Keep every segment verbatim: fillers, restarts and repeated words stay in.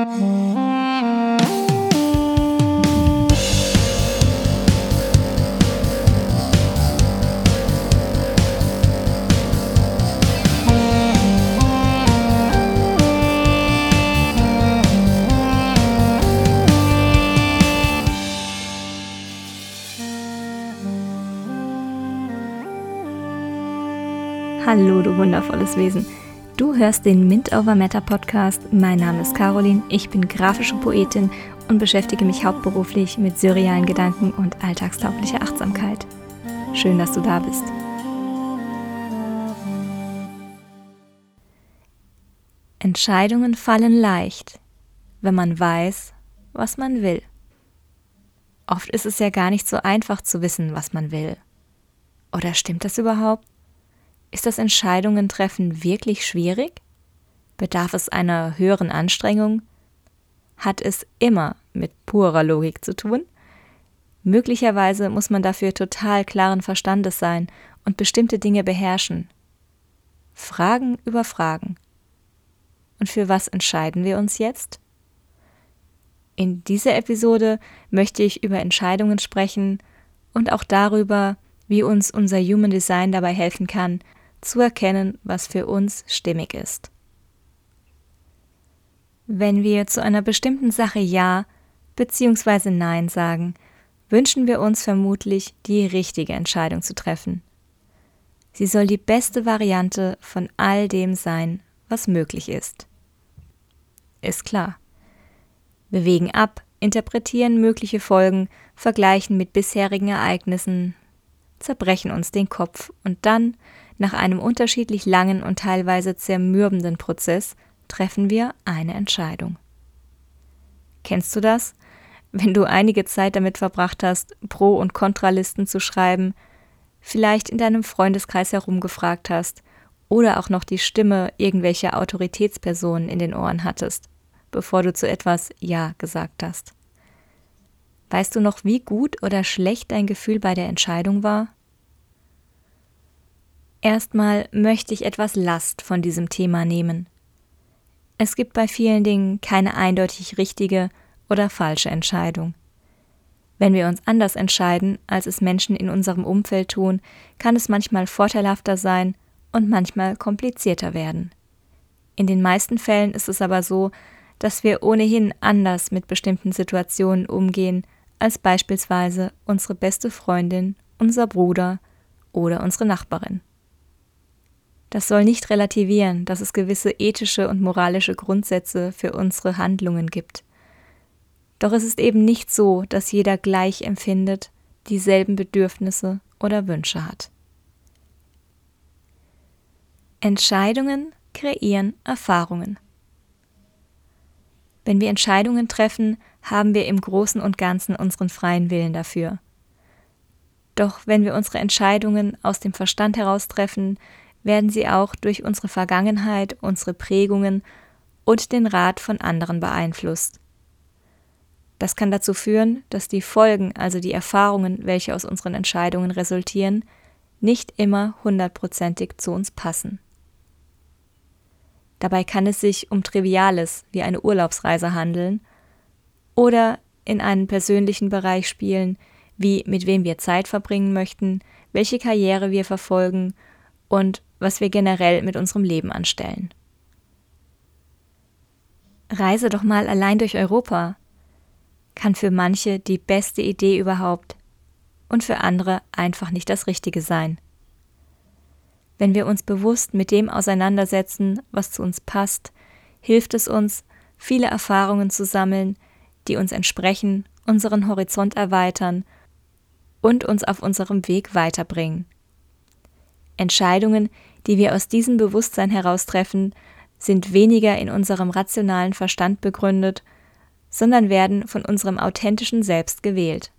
Hallo, du wundervolles Wesen. Du hörst den Mint Over Matter Podcast. Mein Name ist Caroline, ich bin grafische Poetin und beschäftige mich hauptberuflich mit surrealen Gedanken und alltagstauglicher Achtsamkeit. Schön, dass du da bist. Entscheidungen fallen leicht, wenn man weiß, was man will. Oft ist es ja gar nicht so einfach zu wissen, was man will. Oder stimmt das überhaupt? Ist das Entscheidungen treffen wirklich schwierig? Bedarf es einer höheren Anstrengung? Hat es immer mit purer Logik zu tun? Möglicherweise muss man dafür total klaren Verstandes sein und bestimmte Dinge beherrschen. Fragen über Fragen. Und für was entscheiden wir uns jetzt? In dieser Episode möchte ich über Entscheidungen sprechen und auch darüber, wie uns unser Human Design dabei helfen kann, zu erkennen, was für uns stimmig ist. Wenn wir zu einer bestimmten Sache Ja bzw. Nein sagen, wünschen wir uns vermutlich, die richtige Entscheidung zu treffen. Sie soll die beste Variante von all dem sein, was möglich ist. Ist klar. Wir wägen ab, interpretieren mögliche Folgen, vergleichen mit bisherigen Ereignissen, zerbrechen uns den Kopf und dann, nach einem unterschiedlich langen und teilweise zermürbenden Prozess, treffen wir eine Entscheidung. Kennst du das? Wenn du einige Zeit damit verbracht hast, Pro- und Kontralisten zu schreiben, vielleicht in deinem Freundeskreis herumgefragt hast oder auch noch die Stimme irgendwelcher Autoritätspersonen in den Ohren hattest, bevor du zu etwas Ja gesagt hast. Weißt du noch, wie gut oder schlecht dein Gefühl bei der Entscheidung war? Erstmal möchte ich etwas Last von diesem Thema nehmen. Es gibt bei vielen Dingen keine eindeutig richtige oder falsche Entscheidung. Wenn wir uns anders entscheiden, als es Menschen in unserem Umfeld tun, kann es manchmal vorteilhafter sein und manchmal komplizierter werden. In den meisten Fällen ist es aber so, dass wir ohnehin anders mit bestimmten Situationen umgehen, als beispielsweise unsere beste Freundin, unser Bruder oder unsere Nachbarin. Das soll nicht relativieren, dass es gewisse ethische und moralische Grundsätze für unsere Handlungen gibt. Doch es ist eben nicht so, dass jeder gleich empfindet, dieselben Bedürfnisse oder Wünsche hat. Entscheidungen kreieren Erfahrungen. Wenn wir Entscheidungen treffen, haben wir im Großen und Ganzen unseren freien Willen dafür. Doch wenn wir unsere Entscheidungen aus dem Verstand heraus treffen, werden sie auch durch unsere Vergangenheit, unsere Prägungen und den Rat von anderen beeinflusst. Das kann dazu führen, dass die Folgen, also die Erfahrungen, welche aus unseren Entscheidungen resultieren, nicht immer hundertprozentig zu uns passen. Dabei kann es sich um Triviales wie eine Urlaubsreise handeln oder in einen persönlichen Bereich spielen, wie mit wem wir Zeit verbringen möchten, welche Karriere wir verfolgen und was wir generell mit unserem Leben anstellen. Reise doch mal allein durch Europa. Kann für manche die beste Idee überhaupt und für andere einfach nicht das Richtige sein. Wenn wir uns bewusst mit dem auseinandersetzen, was zu uns passt, hilft es uns, viele Erfahrungen zu sammeln, die uns entsprechen, unseren Horizont erweitern und uns auf unserem Weg weiterbringen. Entscheidungen, die wir aus diesem Bewusstsein heraus treffen, sind weniger in unserem rationalen Verstand begründet, sondern werden von unserem authentischen Selbst gewählt.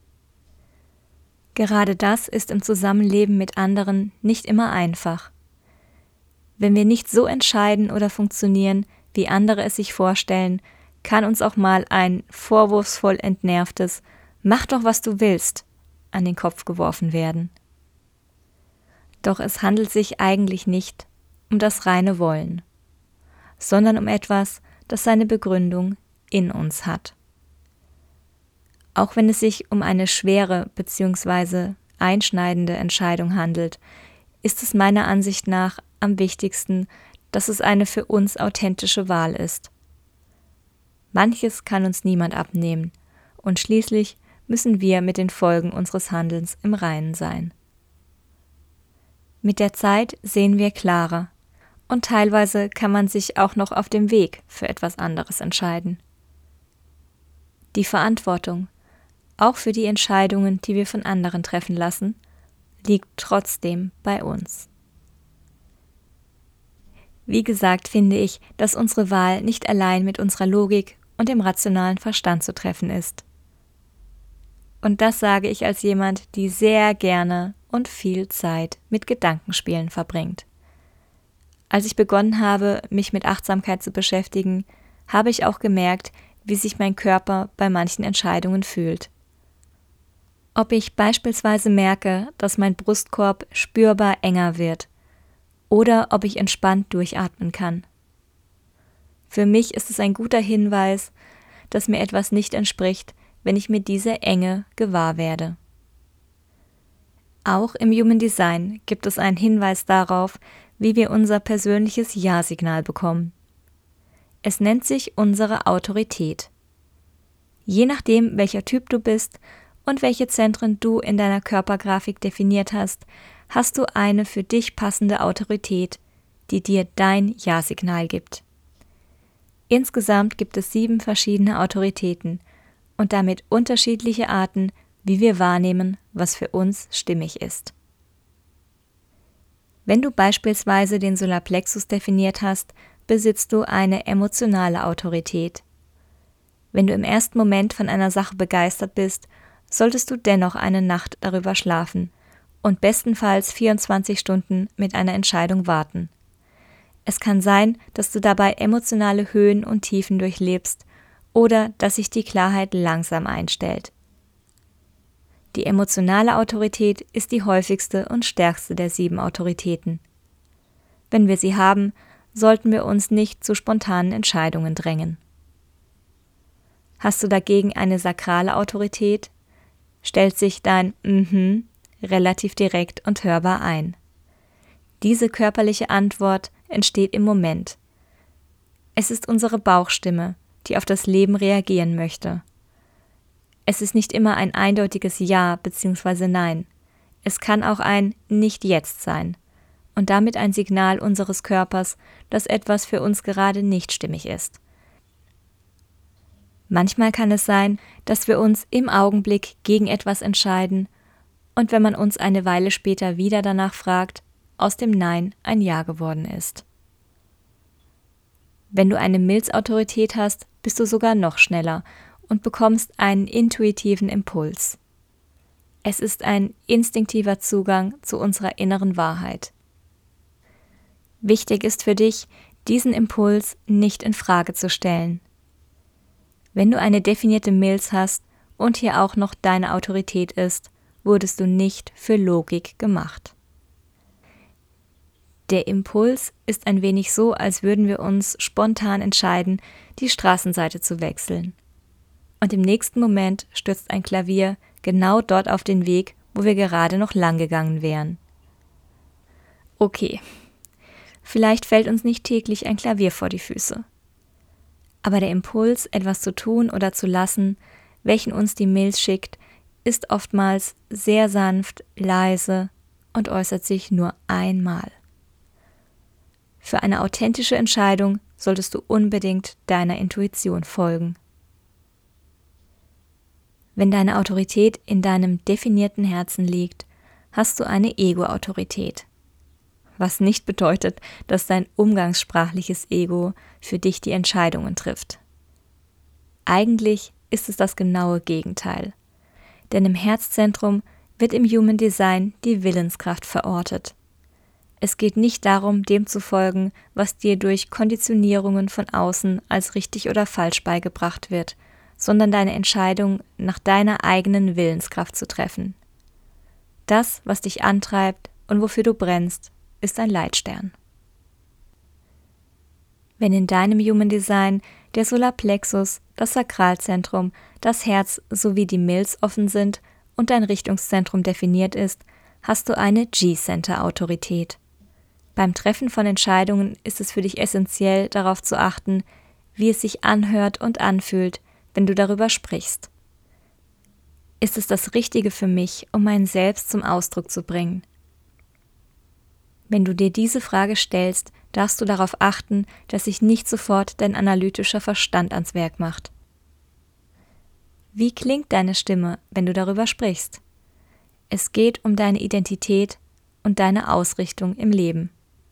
Gerade das ist im Zusammenleben mit anderen nicht immer einfach. Wenn wir nicht so entscheiden oder funktionieren, wie andere es sich vorstellen, kann uns auch mal ein vorwurfsvoll entnervtes „Mach doch, was du willst" an den Kopf geworfen werden. Doch es handelt sich eigentlich nicht um das reine Wollen, sondern um etwas, das seine Begründung in uns hat. Auch wenn es sich um eine schwere bzw. einschneidende Entscheidung handelt, ist es meiner Ansicht nach am wichtigsten, dass es eine für uns authentische Wahl ist. Manches kann uns niemand abnehmen und schließlich müssen wir mit den Folgen unseres Handelns im Reinen sein. Mit der Zeit sehen wir klarer und teilweise kann man sich auch noch auf dem Weg für etwas anderes entscheiden. Die Verantwortung, auch für die Entscheidungen, die wir von anderen treffen lassen, liegt trotzdem bei uns. Wie gesagt, finde ich, dass unsere Wahl nicht allein mit unserer Logik und dem rationalen Verstand zu treffen ist. Und das sage ich als jemand, die sehr gerne und viel Zeit mit Gedankenspielen verbringt. Als ich begonnen habe, mich mit Achtsamkeit zu beschäftigen, habe ich auch gemerkt, wie sich mein Körper bei manchen Entscheidungen fühlt. Ob ich beispielsweise merke, dass mein Brustkorb spürbar enger wird oder ob ich entspannt durchatmen kann. Für mich ist es ein guter Hinweis, dass mir etwas nicht entspricht, wenn ich mir diese Enge gewahr werde. Auch im Human Design gibt es einen Hinweis darauf, wie wir unser persönliches Ja-Signal bekommen. Es nennt sich unsere Autorität. Je nachdem, welcher Typ du bist und welche Zentren du in deiner Körpergrafik definiert hast, hast du eine für dich passende Autorität, die dir dein Ja-Signal gibt. Insgesamt gibt es sieben verschiedene Autoritäten und damit unterschiedliche Arten, wie wir wahrnehmen, was für uns stimmig ist. Wenn du beispielsweise den Solarplexus definiert hast, besitzt du eine emotionale Autorität. Wenn du im ersten Moment von einer Sache begeistert bist, solltest du dennoch eine Nacht darüber schlafen und bestenfalls vierundzwanzig Stunden mit einer Entscheidung warten. Es kann sein, dass du dabei emotionale Höhen und Tiefen durchlebst oder dass sich die Klarheit langsam einstellt. Die emotionale Autorität ist die häufigste und stärkste der sieben Autoritäten. Wenn wir sie haben, sollten wir uns nicht zu spontanen Entscheidungen drängen. Hast du dagegen eine sakrale Autorität, stellt sich dein Mhm relativ direkt und hörbar ein. Diese körperliche Antwort entsteht im Moment. Es ist unsere Bauchstimme, die auf das Leben reagieren möchte. Es ist nicht immer ein eindeutiges Ja bzw. Nein. Es kann auch ein Nicht jetzt sein und damit ein Signal unseres Körpers, dass etwas für uns gerade nicht stimmig ist. Manchmal kann es sein, dass wir uns im Augenblick gegen etwas entscheiden und wenn man uns eine Weile später wieder danach fragt, aus dem Nein ein Ja geworden ist. Wenn du eine Milzautorität hast, bist du sogar noch schneller und bekommst einen intuitiven Impuls. Es ist ein instinktiver Zugang zu unserer inneren Wahrheit. Wichtig ist für dich, diesen Impuls nicht in Frage zu stellen. Wenn du eine definierte Milz hast und hier auch noch deine Autorität ist, wurdest du nicht für Logik gemacht. Der Impuls ist ein wenig so, als würden wir uns spontan entscheiden, die Straßenseite zu wechseln. Und im nächsten Moment stürzt ein Klavier genau dort auf den Weg, wo wir gerade noch lang gegangen wären. Okay, vielleicht fällt uns nicht täglich ein Klavier vor die Füße. Aber der Impuls, etwas zu tun oder zu lassen, welchen uns die Milz schickt, ist oftmals sehr sanft, leise und äußert sich nur einmal. Für eine authentische Entscheidung solltest du unbedingt deiner Intuition folgen. Wenn deine Autorität in deinem definierten Herzen liegt, hast du eine Ego-Autorität. Was nicht bedeutet, dass dein umgangssprachliches Ego für dich die Entscheidungen trifft. Eigentlich ist es das genaue Gegenteil. Denn im Herzzentrum wird im Human Design die Willenskraft verortet. Es geht nicht darum, dem zu folgen, was dir durch Konditionierungen von außen als richtig oder falsch beigebracht wird, sondern deine Entscheidung nach deiner eigenen Willenskraft zu treffen. Das, was dich antreibt und wofür du brennst, ist ein Leitstern. Wenn in deinem Human Design der Solarplexus, das Sakralzentrum, das Herz sowie die Milz offen sind und dein Richtungszentrum definiert ist, hast du eine G-Center-Autorität. Beim Treffen von Entscheidungen ist es für dich essentiell, darauf zu achten, wie es sich anhört und anfühlt, wenn du darüber sprichst. Ist es das Richtige für mich, um mein Selbst zum Ausdruck zu bringen? Wenn du dir diese Frage stellst, darfst du darauf achten, dass sich nicht sofort dein analytischer Verstand ans Werk macht. Wie klingt deine Stimme, wenn du darüber sprichst? Es geht um deine Identität und deine Ausrichtung im Leben.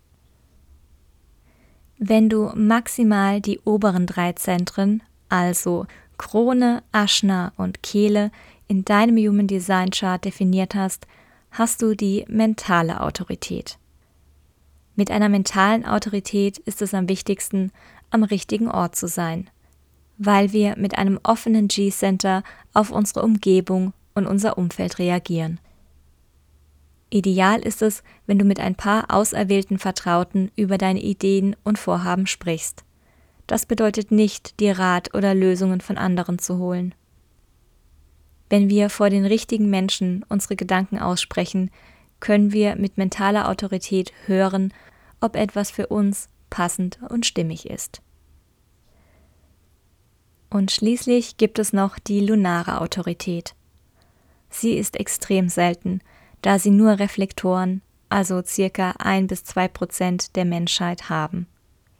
Wenn du maximal die oberen drei Zentren, also Krone, Ajna und Kehle, in deinem Human Design Chart definiert hast, hast du die mentale Autorität. Mit einer mentalen Autorität ist es am wichtigsten, am richtigen Ort zu sein, weil wir mit einem offenen G-Center auf unsere Umgebung und unser Umfeld reagieren. Ideal ist es, wenn du mit ein paar auserwählten Vertrauten über deine Ideen und Vorhaben sprichst. Das bedeutet nicht, dir Rat oder Lösungen von anderen zu holen. Wenn wir vor den richtigen Menschen unsere Gedanken aussprechen, können wir mit mentaler Autorität hören, ob etwas für uns passend und stimmig ist. Und schließlich gibt es noch die lunare Autorität. Sie ist extrem selten, da sie nur Reflektoren, also circa ein bis zwei Prozent der Menschheit haben.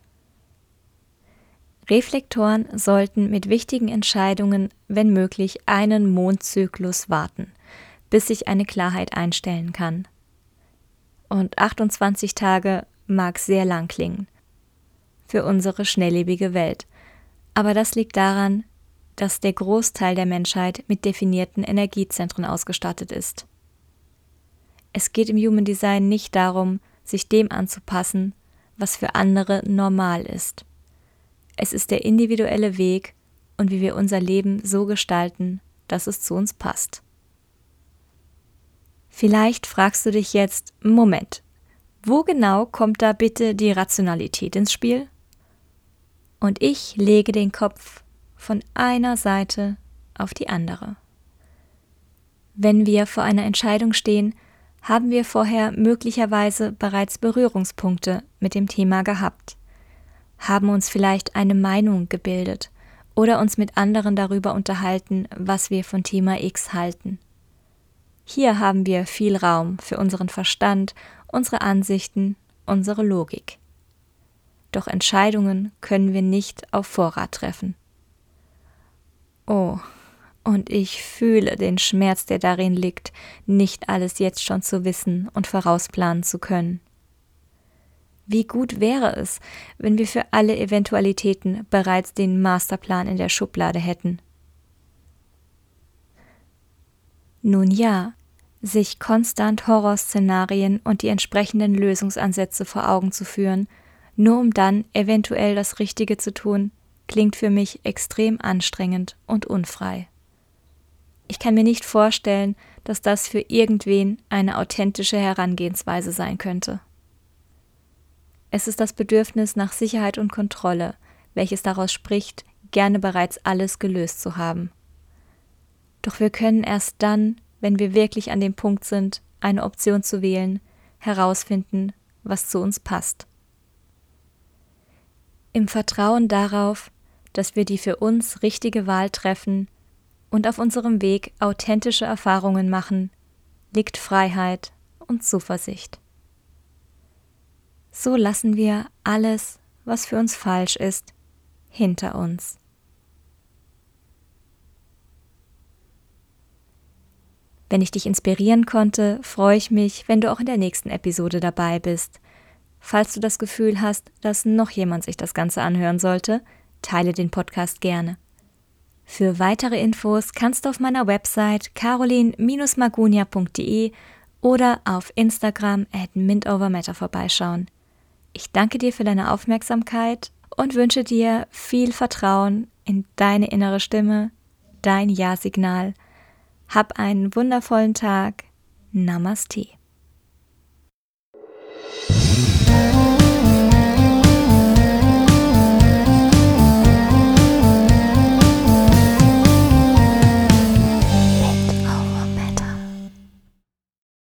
Reflektoren sollten mit wichtigen Entscheidungen, wenn möglich, einen Mondzyklus warten, bis sich eine Klarheit einstellen kann. Und achtundzwanzig Tage mag sehr lang klingen für unsere schnelllebige Welt, aber das liegt daran, dass der Großteil der Menschheit mit definierten Energiezentren ausgestattet ist. Es geht im Human Design nicht darum, sich dem anzupassen, was für andere normal ist. Es ist der individuelle Weg und wie wir unser Leben so gestalten, dass es zu uns passt. Vielleicht fragst du dich jetzt, Moment, wo genau kommt da bitte die Rationalität ins Spiel? Und ich lege den Kopf von einer Seite auf die andere. Wenn wir vor einer Entscheidung stehen, haben wir vorher möglicherweise bereits Berührungspunkte mit dem Thema gehabt, haben uns vielleicht eine Meinung gebildet oder uns mit anderen darüber unterhalten, was wir von Thema X halten. Hier haben wir viel Raum für unseren Verstand, unsere Ansichten, unsere Logik. Doch Entscheidungen können wir nicht auf Vorrat treffen. Oh, und ich fühle den Schmerz, der darin liegt, nicht alles jetzt schon zu wissen und vorausplanen zu können. Wie gut wäre es, wenn wir für alle Eventualitäten bereits den Masterplan in der Schublade hätten? Nun ja, sich konstant Horrorszenarien und die entsprechenden Lösungsansätze vor Augen zu führen, nur um dann eventuell das Richtige zu tun, klingt für mich extrem anstrengend und unfrei. Ich kann mir nicht vorstellen, dass das für irgendwen eine authentische Herangehensweise sein könnte. Es ist das Bedürfnis nach Sicherheit und Kontrolle, welches daraus spricht, gerne bereits alles gelöst zu haben. Doch wir können erst dann, wenn wir wirklich an dem Punkt sind, eine Option zu wählen, herausfinden, was zu uns passt. Im Vertrauen darauf, dass wir die für uns richtige Wahl treffen und auf unserem Weg authentische Erfahrungen machen, liegt Freiheit und Zuversicht. So lassen wir alles, was für uns falsch ist, hinter uns. Wenn ich dich inspirieren konnte, freue ich mich, wenn du auch in der nächsten Episode dabei bist. Falls du das Gefühl hast, dass noch jemand sich das Ganze anhören sollte, teile den Podcast gerne. Für weitere Infos kannst du auf meiner Website carolin Bindestrich magunia Punkt de oder auf Instagram at mintovermatter vorbeischauen. Ich danke dir für deine Aufmerksamkeit und wünsche dir viel Vertrauen in deine innere Stimme, dein Ja-Signal. Hab einen wundervollen Tag. Namaste.